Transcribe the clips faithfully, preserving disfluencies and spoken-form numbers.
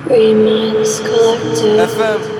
Reminds Collective. F M.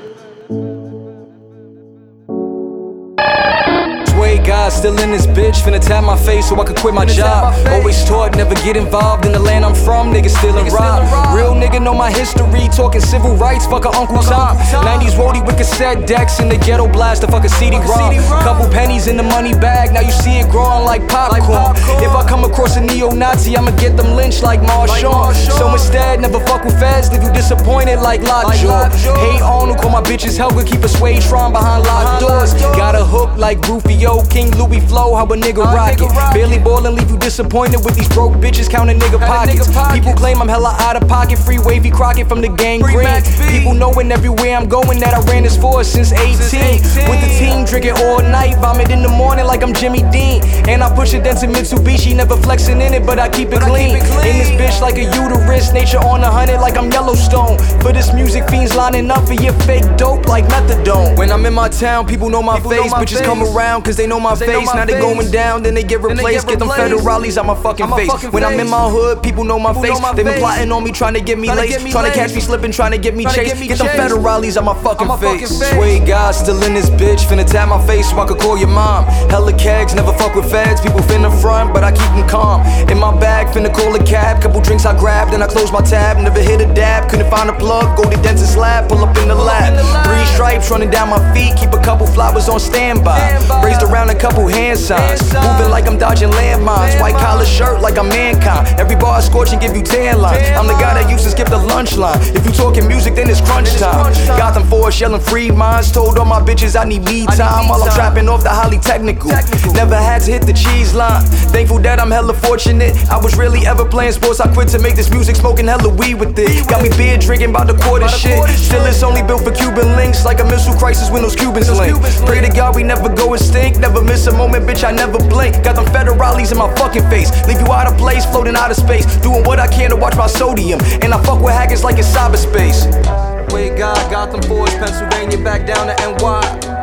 God, still in this bitch, finna tap my face so I can quit my job. Always taught, never get involved in the land I'm from, niggas stealing rob. Real nigga know my history, talking civil rights, fuck a Uncle Tom. nineties roadie with cassette decks in the ghetto blast, the fuck a C D-ROM. Couple pennies in the money bag, now you see it growing like popcorn. If I come across a neo-Nazi, I'ma get them lynched like Marshawn. So instead, never fuck with feds, leave you disappointed like Lockjaw. Hate on who call my bitches Helga, keep a suede tron behind locked doors. Got a hook like Rufio, King Louis flow, how a nigga rock it. Barely ballin', leave you disappointed with these broke bitches counting nigga pockets. People claim I'm hella out of pocket, free Wavy Crockett from the gang green. People knowin' everywhere I'm going that I ran this force since eighteen. With the team, drinking all night, vomit in the morning like I'm Jimmy Dean. And I push it then to Mitsubishi, never flexing in it, but I keep it clean. In this bitch like a uterus, nature on a hundred like I'm Yellowstone. For this music, fiends lining up for your fake dope like methadone. When I'm in my town, people know my face, bitches come around cause they know my face. Now they going down, then they get replaced. Get them federales out my fucking face. When I'm in my hood, people know my face. They been plotting on me, trying to get me laced, trying to catch me slipping, trying to get me chased. Get them federales out my fucking face. Sway God, still in this bitch, finna tap my face so I could call your mom. Hella kegs, never fuck with feds. People finna front, but I keep them calm. In my bag, finna call a cab. Couple drinks I grabbed, then I close my tab. Never hit a dab, couldn't find a plug. Go to dentist lab, pull up in the lab. Three stripes running down my feet, keep a couple flowers on standby. Raised around a couple hand signs, moving like I'm dodging landmines. White collar shirt like I'm mankind. Every bar I scorch and give you tan lines. I'm the guy that used to skip the lunch line. If you talking music, then it's crunch time. Got them Forest yelling free minds. Told all my bitches I need me time while I'm trapping off the highly technical. Never had to hit the cheese line. Thankful that I'm hella fortunate. I was really ever playing sports. I quit to make this music, smoking hella weed with it. Got me beer drinking by the quarter shit. Still it's only built for Cuban links, like a missile crisis when those Cubans link. Pray to God we never go extinct. Never miss a moment, bitch, I never blink. Got them federales in my fucking face. Leave you out of place, floating out of space. Doing what I can to watch my sodium. And I fuck with hackers like it's cyberspace. Way God, Gotham Forge, Pennsylvania, back down to N Y.